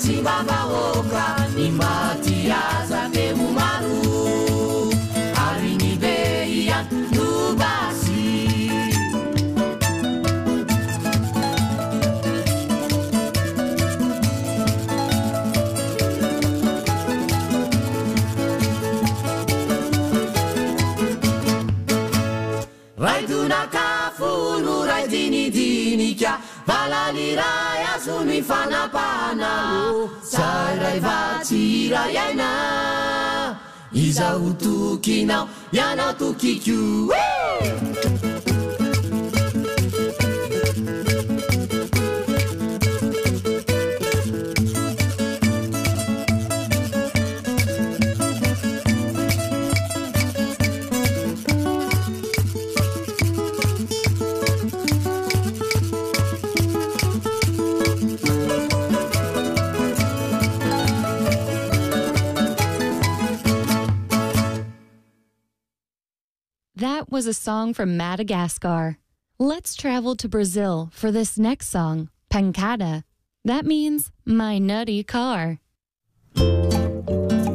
tsy mba vahoaka ny maty aza temo maro ary ny be iany no basy raidonakafo no raidinidinika valaliray azo mifanapana tsairay vatsy iray aina izaho tokinao ianao tokiko That was a song from Madagascar. Let's travel to Brazil for this next song, Pancada. That means my nutty car.